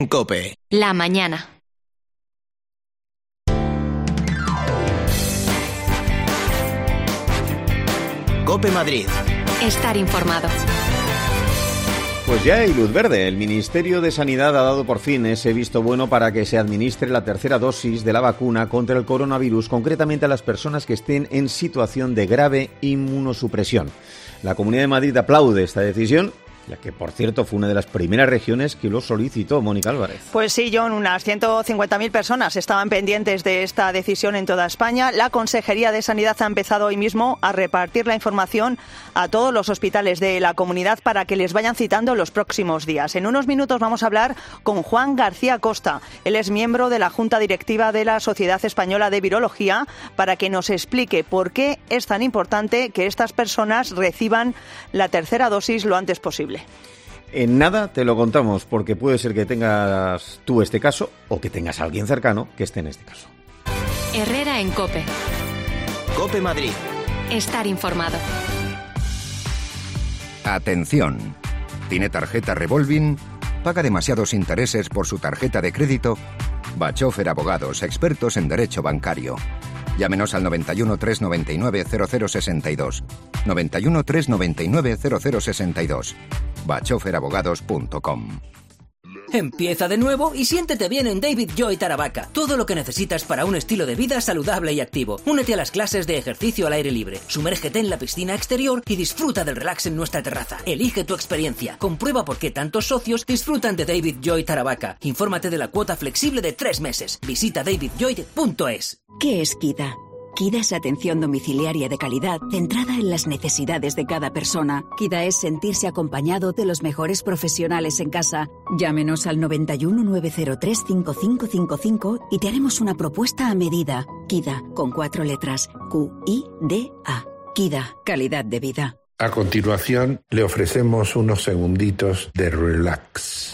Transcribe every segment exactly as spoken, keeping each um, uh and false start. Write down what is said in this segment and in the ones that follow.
COPE. La mañana. COPE Madrid. Estar informado. Pues ya hay luz verde. El Ministerio de Sanidad ha dado por fin ese visto bueno para que se administre la tercera dosis de la vacuna contra el coronavirus, concretamente a las personas que estén en situación de grave inmunosupresión. La Comunidad de Madrid aplaude esta decisión, ya que, por cierto, fue una de las primeras regiones que lo solicitó. Mónica Álvarez. Pues sí, John, unas ciento cincuenta mil personas estaban pendientes de esta decisión en toda España. La Consejería de Sanidad ha empezado hoy mismo a repartir la información a todos los hospitales de la comunidad para que les vayan citando los próximos días. En unos minutos vamos a hablar con Juan García Costa. Él es miembro de la Junta Directiva de la Sociedad Española de Virología, para que nos explique por qué es tan importante que estas personas reciban la tercera dosis lo antes posible. En nada te lo contamos, porque puede ser que tengas tú este caso o que tengas a alguien cercano que esté en este caso. Herrera en COPE. COPE Madrid. Estar informado. Atención. ¿Tiene tarjeta revolving? ¿Paga demasiados intereses por su tarjeta de crédito? Bachofer Abogados, expertos en derecho bancario. Llámenos al noventa y uno, tres noventa y nueve, cero cero sesenta y dos. noventa y uno, tres noventa y nueve, cero cero sesenta y dos. bachofer abogados punto com. Empieza de nuevo y siéntete bien en David Joy Taravaca. Todo lo que necesitas para un estilo de vida saludable y activo. Únete a las clases de ejercicio al aire libre. Sumérgete en la piscina exterior y disfruta del relax en nuestra terraza. Elige tu experiencia. Comprueba por qué tantos socios disfrutan de David Joy Taravaca. Infórmate de la cuota flexible de tres meses. Visita david joy punto es. ¿Qué es KIDA? KIDA es atención domiciliaria de calidad centrada en las necesidades de cada persona. KIDA es sentirse acompañado de los mejores profesionales en casa. Llámenos al noventa y uno, nueve cero tres, cinco cinco cinco cinco y te haremos una propuesta a medida. KIDA, con cuatro letras. Q I D A. KIDA, calidad de vida. A continuación, le ofrecemos unos segunditos de relax.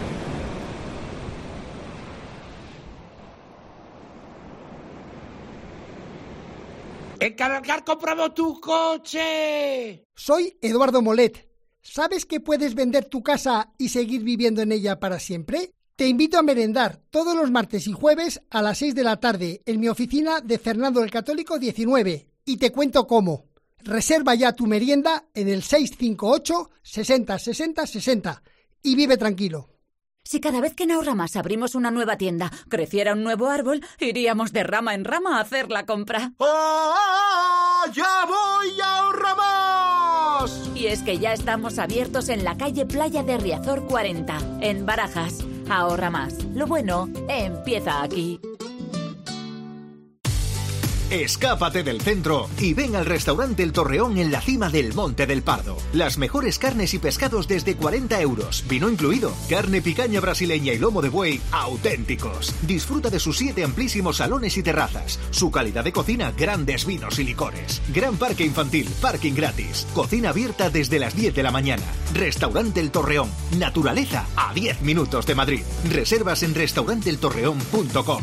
¡En Cargar compramos tu coche! Soy Eduardo Molet. ¿Sabes que puedes vender tu casa y seguir viviendo en ella para siempre? Te invito a merendar todos los martes y jueves a las seis de la tarde en mi oficina de Fernando el Católico diecinueve y te cuento cómo. Reserva ya tu merienda en el seis cinco ocho, sesenta, sesenta, sesenta y vive tranquilo. Si cada vez que en Ahorramás abrimos una nueva tienda creciera un nuevo árbol, iríamos de rama en rama a hacer la compra. ¡Oh, ya voy a Ahorramás! Y es que ya estamos abiertos en la calle Playa de Riazor cuarenta, en Barajas. Ahorramás. Lo bueno empieza aquí. Escápate del centro y ven al restaurante El Torreón en la cima del Monte del Pardo. Las mejores carnes y pescados desde cuarenta euros, vino incluido. Carne picaña brasileña y lomo de buey auténticos. Disfruta de sus siete amplísimos salones y terrazas. Su calidad de cocina, grandes vinos y licores. Gran parque infantil, parking gratis. Cocina abierta desde las diez de la mañana. Restaurante El Torreón. Naturaleza a diez minutos de Madrid. Reservas en restaurante el torreón punto com.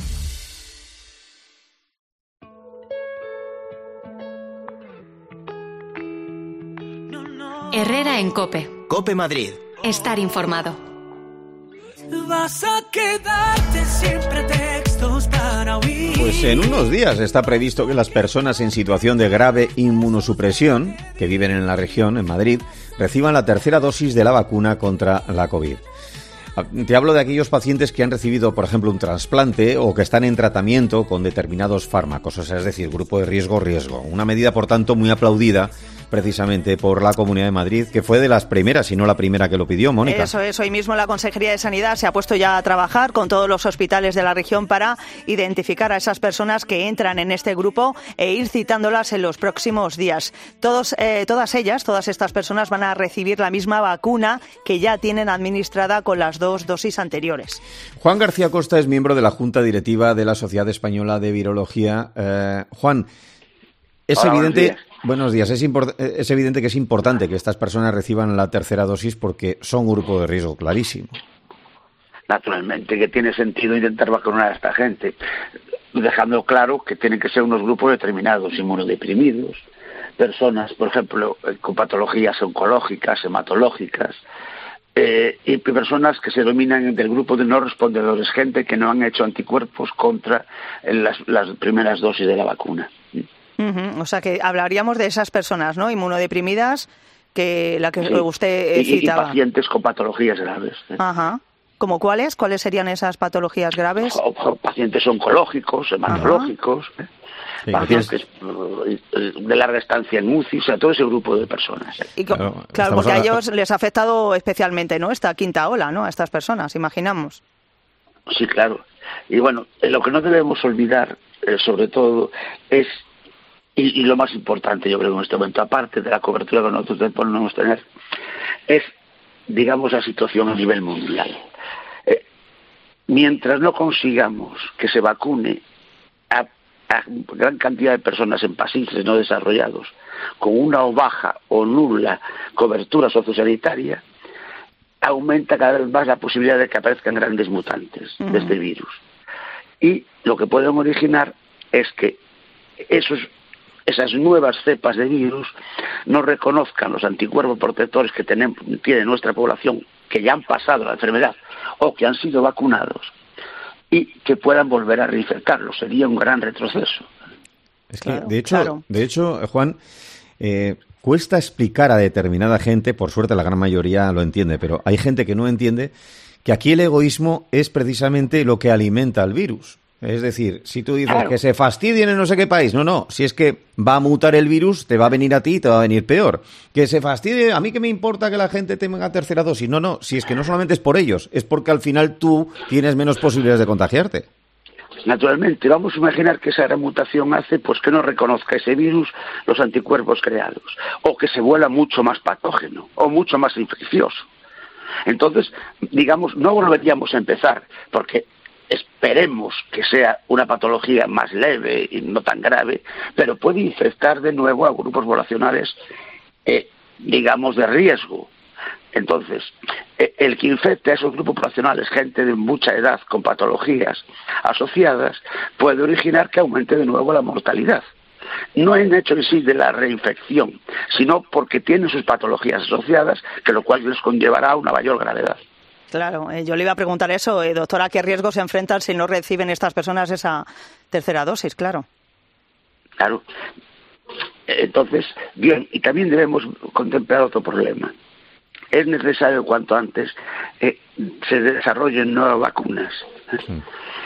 Herrera en COPE. COPE Madrid. Estar informado. Vas a quedarte siempre textos para oír. Pues en unos días está previsto que las personas en situación de grave inmunosupresión, que viven en la región, en Madrid, reciban la tercera dosis de la vacuna contra la COVID. Te hablo de aquellos pacientes que han recibido, por ejemplo, un trasplante o que están en tratamiento con determinados fármacos, o sea, es decir, grupo de riesgo-riesgo. Una medida, por tanto, muy aplaudida precisamente por la Comunidad de Madrid, que fue de las primeras, si no la primera que lo pidió, Mónica. Eso es, hoy mismo la Consejería de Sanidad se ha puesto ya a trabajar con todos los hospitales de la región para identificar a esas personas que entran en este grupo e ir citándolas en los próximos días. Todos, eh, todas ellas, todas estas personas van a recibir la misma vacuna que ya tienen administrada con las dos dosis anteriores. Juan García Costa es miembro de la Junta Directiva de la Sociedad Española de Virología. Eh, Juan, es Hola, evidente... Buenos días. Es, import- es evidente que es importante que estas personas reciban la tercera dosis porque son grupo de riesgo, clarísimo. Naturalmente, que tiene sentido intentar vacunar a esta gente, dejando claro que tienen que ser unos grupos determinados, inmunodeprimidos, personas, por ejemplo, con patologías oncológicas, hematológicas, eh, y personas que se dominan del grupo de no respondedores, gente que no han hecho anticuerpos contra las, las primeras dosis de la vacuna. Uh-huh. O sea que hablaríamos de esas personas, ¿no? Inmunodeprimidas, que la que sí. usted y, citaba. Y pacientes con patologías graves. ¿eh? Ajá. ¿Cómo cuáles? ¿Cuáles serían esas patologías graves? O, o pacientes oncológicos, hematológicos, ¿eh? Sí, pacientes tienes... de larga estancia en U C I, o sea, todo ese grupo de personas. ¿eh? Y, claro, claro porque a ellos les ha afectado especialmente, ¿no? Esta quinta ola, ¿no? A estas personas, imaginamos. Sí, claro. Y bueno, lo que no debemos olvidar, eh, sobre todo, es, y, y lo más importante, yo creo, en este momento, aparte de la cobertura que nosotros podemos tener, es, digamos, la situación a nivel mundial. Eh, mientras no consigamos que se vacune a, a gran cantidad de personas en países no desarrollados con una o baja o nula cobertura sociosanitaria, aumenta cada vez más la posibilidad de que aparezcan grandes mutantes uh-huh. de este virus. Y lo que pueden originar es que esos, esas nuevas cepas de virus no reconozcan los anticuerpos protectores que tenemos, tiene nuestra población, que ya han pasado la enfermedad o que han sido vacunados, y que puedan volver a reinfectarlos. Sería un gran retroceso. Es que, claro, de hecho, claro. de hecho, Juan, eh, cuesta explicar a determinada gente, por suerte la gran mayoría lo entiende, pero hay gente que no entiende que aquí el egoísmo es precisamente lo que alimenta al virus. Es decir, si tú dices claro. que se fastidien en no sé qué país, no, no, si es que va a mutar el virus, te va a venir a ti y te va a venir peor. Que se fastidie, a mí que me importa que la gente tenga tercera dosis, no, no, si es que no solamente es por ellos, es porque al final tú tienes menos posibilidades de contagiarte. Naturalmente, vamos a imaginar que esa mutación hace pues que no reconozca ese virus los anticuerpos creados, o que se vuelva mucho más patógeno, o mucho más infeccioso. Entonces, digamos, no volveríamos a empezar, porque esperemos que sea una patología más leve y no tan grave, pero puede infectar de nuevo a grupos poblacionales, eh, digamos, de riesgo. Entonces, el que infecte a esos grupos poblacionales, gente de mucha edad con patologías asociadas, puede originar que aumente de nuevo la mortalidad. No en hecho en sí de la reinfección, sino porque tienen sus patologías asociadas, que lo cual les conllevará a una mayor gravedad. Claro, eh, yo le iba a preguntar eso, eh, doctora, ¿a qué riesgo se enfrentan si no reciben estas personas esa tercera dosis? Claro. Claro. Entonces, bien, y también debemos contemplar otro problema. Es necesario cuanto antes eh, se desarrollen nuevas vacunas. Sí.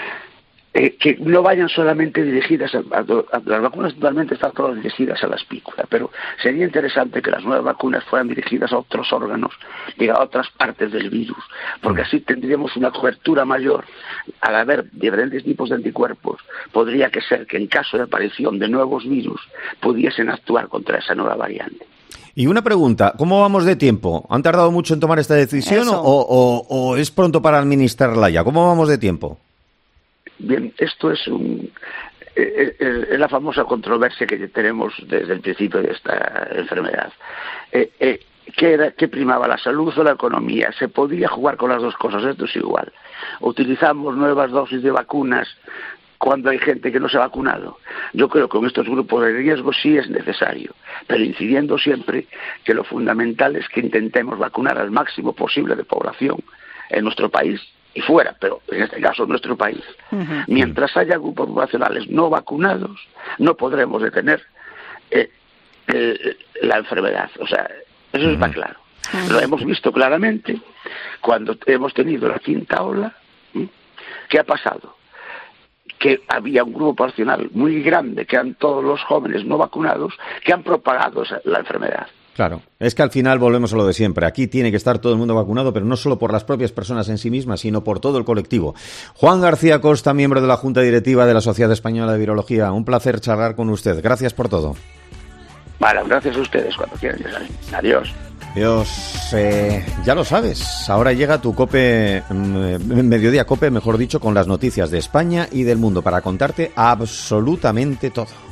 Eh, que no vayan solamente dirigidas a, a, a las vacunas, totalmente están todas dirigidas a la espícula, pero sería interesante que las nuevas vacunas fueran dirigidas a otros órganos y a otras partes del virus, porque así tendríamos una cobertura mayor. Al haber diferentes tipos de anticuerpos, podría que ser que en caso de aparición de nuevos virus pudiesen actuar contra esa nueva variante. Y una pregunta, ¿cómo vamos de tiempo? ¿Han tardado mucho en tomar esta decisión o, o, o es pronto para administrarla ya? ¿Cómo vamos de tiempo? Bien, esto es un, eh, eh, es la famosa controversia que tenemos desde el principio de esta enfermedad. Eh, eh, ¿qué, era, ¿Qué primaba, la salud o la economía? ¿Se podía jugar con las dos cosas? Esto es igual. ¿Utilizamos nuevas dosis de vacunas cuando hay gente que no se ha vacunado? Yo creo que con estos grupos de riesgo sí es necesario, pero incidiendo siempre que lo fundamental es que intentemos vacunar al máximo posible de población en nuestro país y fuera, pero en este caso en nuestro país. Uh-huh. Mientras haya grupos poblacionales no vacunados, no podremos detener eh, eh, la enfermedad. O sea, eso uh-huh. está claro. Uh-huh. Lo hemos visto claramente cuando hemos tenido la quinta ola. ¿eh? ¿Qué ha pasado? Que había un grupo poblacional muy grande, que eran todos los jóvenes no vacunados, que han propagado esa, la enfermedad. Claro, es que al final volvemos a lo de siempre. Aquí tiene que estar todo el mundo vacunado, pero no solo por las propias personas en sí mismas, sino por todo el colectivo. Juan García Costa, miembro de la Junta Directiva de la Sociedad Española de Virología. Un placer charlar con usted. Gracias por todo. Vale, gracias a ustedes cuando quieran. Adiós. Dios, eh, ya lo sabes, ahora llega tu COPE, mm, Mediodía COPE, mejor dicho, con las noticias de España y del mundo para contarte absolutamente todo.